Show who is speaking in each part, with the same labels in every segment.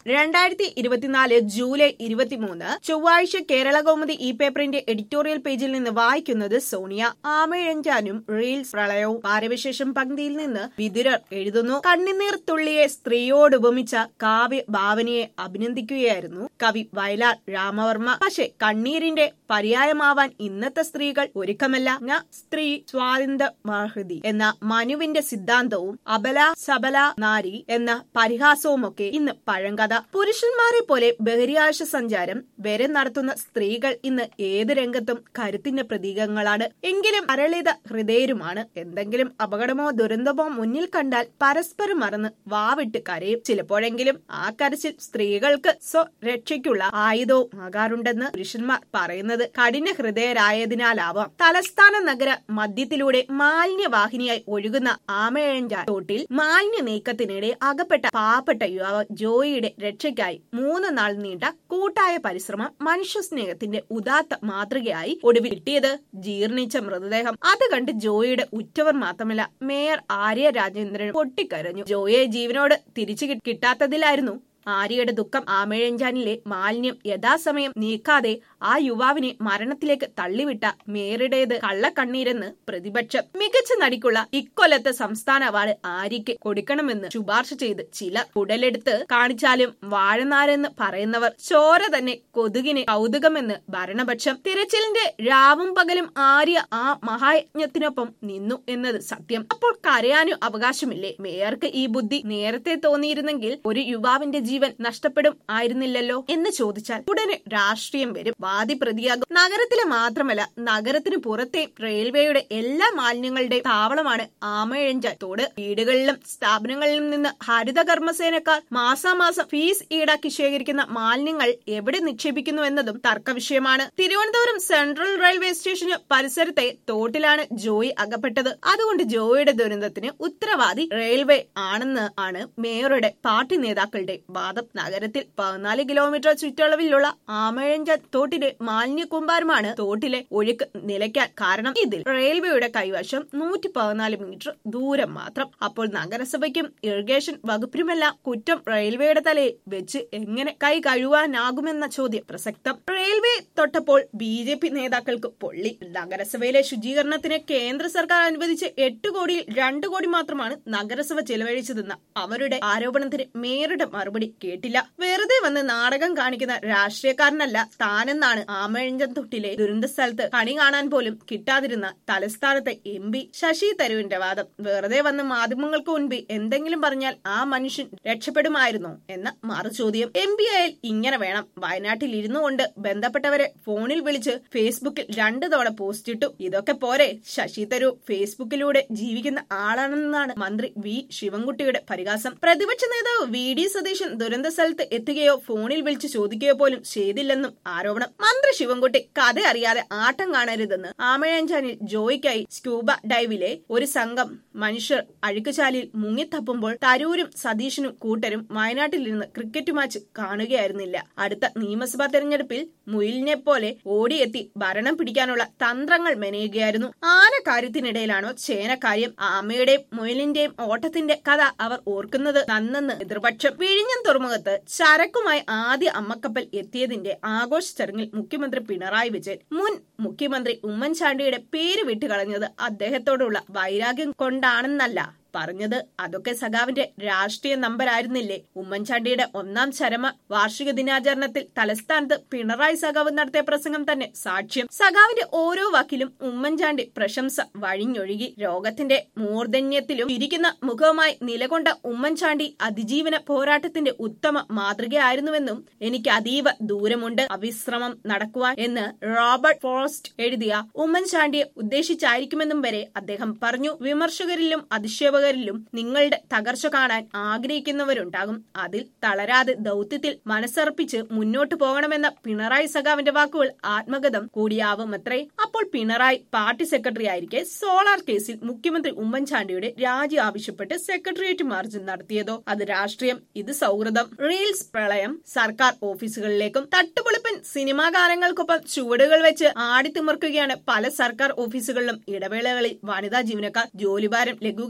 Speaker 1: 2024 July 23 ചൊവ്വാഴ്ച കേരള കൗമുദി ഈ പേപ്പറിന്റെ എഡിറ്റോറിയൽ പേജിൽ നിന്ന് വായിക്കുന്നത് സോണിയ. ആമയിഴഞ്ചാനും റീൽസ് പ്രളയവും. പാരവിശേഷം പങ്ക്തിയിൽ നിന്ന് വിതുരർ എഴുതുന്നു. കണ്ണുനീർ തുള്ളിയെ സ്ത്രീയോട് ഉപമിച്ച കാവ്യ ഭാവനയെ അഭിനന്ദിക്കുകയായിരുന്നു കവി വയലാർ രാമവർമ്മ. പക്ഷെ കണ്ണീരിന്റെ പര്യായമാവാൻ ഇന്നത്തെ സ്ത്രീകൾ ഒരുക്കമല്ല. സ്ത്രീ സ്വാതന്ത്ര്യമർഹതി എന്ന മനുവിന്റെ സിദ്ധാന്തവും അബല സബല നാരി എന്ന പരിഹാസവുമൊക്കെ ഇന്ന് പഴങ്കഥ. പുരുഷന്മാരെ പോലെ ബഹിരാകാശ സഞ്ചാരം വരെ നടത്തുന്ന സ്ത്രീകൾ ഇന്ന് ഏത് രംഗത്തും കരുത്തിന്റെ പ്രതീകങ്ങളാണ്. എങ്കിലും അരളിത ഹൃദയരുമാണ്. എന്തെങ്കിലും അപകടമോ ദുരന്തമോ മുന്നിൽ കണ്ടാൽ പരസ്പരം മറന്ന് വാവിട്ട് കരയും. ചിലപ്പോഴെങ്കിലും ആ കരച്ചിൽ സ്ത്രീകൾക്ക് സ്വരക്ഷയ്ക്കുള്ള ആയുധവും ആകാറുണ്ടെന്ന് പുരുഷന്മാർ പറയുന്നത് കഠിന ഹൃദയരായതിനാലാവാം. തലസ്ഥാന നഗര മധ്യത്തിലൂടെ മാലിന്യവാഹിനിയായി ഒഴുകുന്ന ആമയിഴഞ്ചാൻ തോട്ടിൽ മാലിന്യ നീക്കത്തിനിടെ അകപ്പെട്ട പാവപ്പെട്ട യുവാവ് ജോയിയുടെ രക്ഷയ്ക്കായി 3 നാൾ നീണ്ട കൂട്ടായ പരിശ്രമം മനുഷ്യസ്നേഹത്തിന്റെ ഉദാത്ത മാതൃകയായി ഒടുവിൽ കിട്ടിയത് ജീർണിച്ച മൃതദേഹം. അത് കണ്ട് ജോയിയുടെ ഉറ്റവർ മാത്രമല്ല മേയർ ആര്യ രാജേന്ദ്രൻ പൊട്ടിക്കരഞ്ഞു. ജോയിയെ ജീവനോട് തിരിച്ചു കിട്ടാത്തതിലായിരുന്നു ആര്യയുടെ ദുഃഖം. ആമയിഴഞ്ചാനിലെ മാലിന്യം യഥാസമയം നീക്കാതെ ആ യുവാവിനെ മരണത്തിലേക്ക് തള്ളിവിട്ട മേയറുടേത് കള്ളക്കണ്ണീരെന്ന് പ്രതിപക്ഷം. മികച്ച നടിക്കുള്ള ഇക്കൊല്ലത്തെ സംസ്ഥാന അവാർഡ് ആര്യയ്ക്ക് കൊടുക്കണമെന്ന് ശുപാർശ ചെയ്ത് ചിലർ. ഉടലെടുത്ത് കാണിച്ചാലും വാഴനാരെന്ന് പറയുന്നവർ. ചോര തന്നെ കൊതുകിന് കൗതുകമെന്ന് ഭരണപക്ഷം. തിരച്ചിലിന്റെ രാവും പകലും ആര്യ ആ മഹായജ്ഞത്തിനൊപ്പം നിന്നു എന്നത് സത്യം. അപ്പോൾ കരയാനും അവകാശമില്ലേ? മേയർക്ക് ഈ ബുദ്ധി നേരത്തെ തോന്നിയിരുന്നെങ്കിൽ ഒരു യുവാവിന്റെ ജീവൻ നഷ്ടപ്പെടും ആയിരുന്നില്ലല്ലോ എന്ന് ചോദിച്ചാൽ ഉടനെ രാഷ്ട്രീയം വരും. വാദി പ്രതിയാകും. നഗരത്തിലെ മാത്രമല്ല നഗരത്തിന് പുറത്തെയും റെയിൽവേയുടെ എല്ലാ മാലിന്യങ്ങളുടെയും താവളമാണ് ആമയിഴഞ്ചാൻ തോട്. വീടുകളിലും സ്ഥാപനങ്ങളിലും നിന്ന് ഹരിത കർമ്മസേനക്കാർ മാസാമാസം ഫീസ് ഈടാക്കി ശേഖരിക്കുന്ന മാലിന്യങ്ങൾ എവിടെ നിക്ഷേപിക്കുന്നു എന്നതും തർക്കവിഷയമാണ്. തിരുവനന്തപുരം സെൻട്രൽ റെയിൽവേ സ്റ്റേഷന് പരിസരത്തെ തോട്ടിലാണ് ജോയി അകപ്പെട്ടത്. അതുകൊണ്ട് ജോയിയുടെ ദുരന്തത്തിന് ഉത്തരവാദി റെയിൽവേ ആണെന്ന് ആണ് മേയറുടെ പാർട്ടി നേതാക്കളുടെ വാദം. നഗരത്തിൽ 14 കിലോമീറ്റർ ചുറ്റളവിലുള്ള ആമയിഴഞ്ചാൻ തോട്ടിലെ മാലിന്യ കൂമ്പാരമാണ് തോട്ടിലെ ഒഴുക്ക് നിലയ്ക്കാൻ കാരണം. ഇതിൽ റെയിൽവേയുടെ കൈവശം 114 മീറ്റർ ദൂരം മാത്രം. അപ്പോൾ നഗരസഭയ്ക്കും ഇറിഗേഷൻ വകുപ്പിനുമെല്ലാം കുറ്റം റെയിൽവേയുടെ തലയിൽ വെച്ച് എങ്ങനെ കൈ കഴുകാനാകുമെന്ന ചോദ്യം പ്രസക്തം. റെയിൽവേ തൊട്ടപ്പോൾ BJP നേതാക്കൾക്ക് പൊള്ളി. നഗരസഭയിലെ ശുചീകരണത്തിന് കേന്ദ്ര സർക്കാർ അനുവദിച്ച 8 കോടിയിൽ 2 കോടി മാത്രമാണ് നഗരസഭ ചെലവഴിച്ചതെന്ന അവരുടെ ആരോപണത്തിന് മേയറുടെ മറുപടി കേട്ടില്ല. വെറുതെ വന്ന് നാടകം കാണിക്കുന്ന രാഷ്ട്രീയക്കാരനല്ല താനെന്നാണ് ആമയിഴഞ്ചാൻ തൊട്ടിലെ ദുരന്ത സ്ഥലത്ത് കണി കാണാൻ പോലും കിട്ടാതിരുന്ന തലസ്ഥാനത്തെ MP ശശി തരൂരിന്റെ വാദം. വെറുതെ വന്ന് മാധ്യമങ്ങൾക്ക് മുൻപ് എന്തെങ്കിലും പറഞ്ഞാൽ ആ മനുഷ്യൻ രക്ഷപ്പെടുമായിരുന്നോ എന്ന മറുചോദ്യം. MP ആയാൽ ഇങ്ങനെ വേണം. വയനാട്ടിൽ ഇരുന്നു കൊണ്ട് ബന്ധപ്പെട്ടവരെ ഫോണിൽ വിളിച്ച് ഫേസ്ബുക്കിൽ 2 തവണ പോസ്റ്റ് ഇട്ടു. ഇതൊക്കെ പോരെ? ശശി തരൂർ ഫേസ്ബുക്കിലൂടെ ജീവിക്കുന്ന ആളാണെന്നാണ് മന്ത്രി V ശിവൻകുട്ടിയുടെ പരിഹാസം. പ്രതിപക്ഷ നേതാവ് VD സതീശൻ ദുരന്ത സ്ഥലത്ത് എത്തുകയോ ഫോണിൽ വിളിച്ച് ചോദിക്കുകയോ പോലും ചെയ്തില്ലെന്നും ആരോപണം. മന്ത്രി ശിവൻകുട്ടി കഥ അറിയാതെ ആട്ടം കാണരുതെന്ന് ആമയിഴഞ്ചാനിൽ ജോയിക്കായി സ്കൂബ ഡൈവിലെ ഒരു സംഘം മനുഷ്യർ അഴുക്കുചാലിൽ മുങ്ങിത്തപ്പുമ്പോൾ തരൂരും സതീശനും കൂട്ടരും വയനാട്ടിലിരുന്ന് ക്രിക്കറ്റ് മാച്ച് കാണുകയായിരുന്നില്ല. അടുത്ത നിയമസഭാ തെരഞ്ഞെടുപ്പിൽ മുയിലിനെ പോലെ ഓടിയെത്തി ഭരണം പിടിക്കാനുള്ള തന്ത്രങ്ങൾ മെനയുകയായിരുന്നു. ആന കാര്യത്തിനിടയിലാണോ ചേനക്കാര്യം? ആമയുടെയും മുയലിന്റെയും ഓട്ടത്തിന്റെ കഥ അവർ ഓർക്കുന്നത് നന്നെന്ന് എതിർപക്ഷം. വിഴിഞ്ഞം തുറമുഖത്ത് ചരക്കുമായി ആദ്യ അമ്മക്കപ്പൽ എത്തിയതിന്റെ ആഘോഷ ചടങ്ങിൽ മുഖ്യമന്ത്രി പിണറായി വിജയൻ മുൻ മുഖ്യമന്ത്രി ഉമ്മൻചാണ്ടിയുടെ പേര് വിട്ടുകളഞ്ഞത് അദ്ദേഹത്തോടുള്ള വൈരാഗ്യം കൊണ്ടാണെന്നല്ല പറഞ്ഞത്. അതൊക്കെ സഖാവിന്റെ രാഷ്ട്രീയ നമ്പരായിരുന്നില്ലേ? ഉമ്മൻചാണ്ടിയുടെ 1ാം ചരമ വാർഷിക ദിനാചരണത്തിൽ തലസ്ഥാനത്ത് പിണറായി സഖാവ് നടത്തിയ പ്രസംഗം തന്നെ സാക്ഷ്യം. സഖാവിന്റെ ഓരോ വാക്കിലും ഉമ്മൻചാണ്ടി പ്രശംസ വഴിഞ്ഞൊഴുകി. രോഗത്തിന്റെ മൂർധന്യത്തിലും ഇരിക്കുന്ന മുഖവുമായി നിലകൊണ്ട ഉമ്മൻചാണ്ടി അതിജീവന പോരാട്ടത്തിന്റെ ഉത്തമ മാതൃകയായിരുന്നുവെന്നും എനിക്ക് അതീവ ദൂരമുണ്ട് അവിശ്രമം നടക്കുവാൻ എന്ന് റോബർട്ട് ഫ്രോസ്റ്റ് എഴുതിയ ഉമ്മൻചാണ്ടിയെ ഉദ്ദേശിച്ചായിരിക്കുമെന്നും വരെ അദ്ദേഹം പറഞ്ഞു. വിമർശകരിലും അധിക്ഷേപകരിലും നിങ്ങളുടെ തകർച്ച കാണാൻ ആഗ്രഹിക്കുന്നവരുണ്ടാകും. അതിൽ തളരാതെ ദൗത്യത്തിൽ മനസ്സർപ്പിച്ച് മുന്നോട്ടു പോകണമെന്ന പിണറായി സഖാവിന്റെ വാക്കുകൾ ആത്മഗതം കൂടിയാവുമത്രേ. അപ്പോൾ പിണറായി പാർട്ടി സെക്രട്ടറി ആയിരിക്കെ സോളാർ കേസിൽ മുഖ്യമന്ത്രി ഉമ്മൻചാണ്ടിയുടെ രാജി ആവശ്യപ്പെട്ട് സെക്രട്ടേറിയറ്റ് മാർച്ച് നടത്തിയതോ? അത് രാഷ്ട്രീയം, ഇത് സൗഹൃദം. റീൽസ് പ്രളയം സർക്കാർ ഓഫീസുകളിലേക്കും. തട്ടുപൊളിപ്പൻ സിനിമാ ഗാനങ്ങൾക്കൊപ്പം ചുവടുകൾ വെച്ച് ആടിത്തിമിർക്കുകയാണ് പല സർക്കാർ ഓഫീസുകളിലും. ഇടവേളകളിൽ വനിതാ ജീവനക്കാർ ജോലിഭാരം ലഘൂകരിച്ച്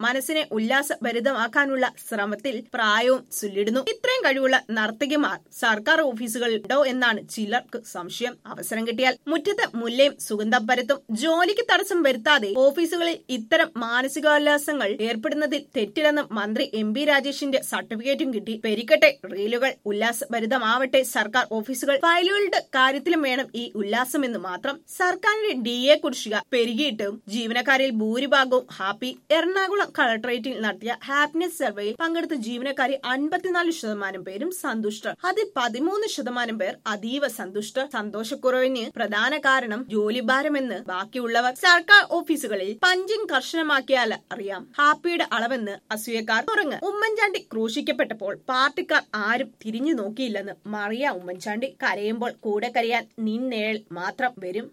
Speaker 1: മനസ്സിനെ ഉല്ലാസഭരിതമാക്കാനുള്ള ശ്രമത്തിൽ പ്രായവും ചൊല്ലിടുന്നു. ഇത്രയും കഴിവുള്ള നർത്തകിമാർ സർക്കാർ ഓഫീസുകളിൽ ഉണ്ടോ എന്നാണ് ചിലർക്ക് സംശയം. അവസരം കിട്ടിയാൽ മുറ്റത്ത് മുല്ലയും സുഗന്ധം പരത്തും. ജോലിക്ക് തടസ്സം വരുത്താതെ ഓഫീസുകളിൽ ഇത്തരം മാനസികോല്ലാസങ്ങൾ ഏർപ്പെടുന്നതിൽ തെറ്റില്ലെന്നും മന്ത്രി എം പി രാജേഷിന്റെ സർട്ടിഫിക്കറ്റും കിട്ടി. പെരിക്കട്ടെ റീലുകൾ, ഉല്ലാസഭരിതമാവട്ടെ സർക്കാർ ഓഫീസുകൾ. ഫയലുകളുടെ കാര്യത്തിലും വേണം ഈ ഉല്ലാസമെന്ന് മാത്രം. സർക്കാരിന്റെ DA കുടിശ്ശിക പെരുകിയിട്ടും ജീവനക്കാരിൽ ഭൂരിഭാഗവും ഹാപ്പി. എറണാകുളം കളക്ടറേറ്റിൽ നടത്തിയ ഹാപ്പിനെസ് സർവേയിൽ പങ്കെടുത്ത ജീവനക്കാരിൽ 54% പേരും സന്തുഷ്ടർ. അതിൽ 13% പേർ അതീവ സന്തുഷ്ടർ. സന്തോഷക്കുറവിന് പ്രധാന കാരണം ജോലിഭാരമെന്ന് ബാക്കിയുള്ളവർ. സർക്കാർ ഓഫീസുകളിൽ പഞ്ചിങ് കർശനമാക്കിയാൽ അറിയാം ഹാപ്പിയുടെ അളവെന്ന് അസൂയക്കാർ തുടങ്ങ്. ഉമ്മൻചാണ്ടി ക്രൂശിക്കപ്പെട്ടപ്പോൾ പാർട്ടിക്കാർ ആരും തിരിഞ്ഞു നോക്കിയില്ലെന്ന് മറിയ ഉമ്മൻചാണ്ടി. കരയുമ്പോൾ കൂടെ കരയാൻ നിൻ നിഴൽ മാത്രം വരും.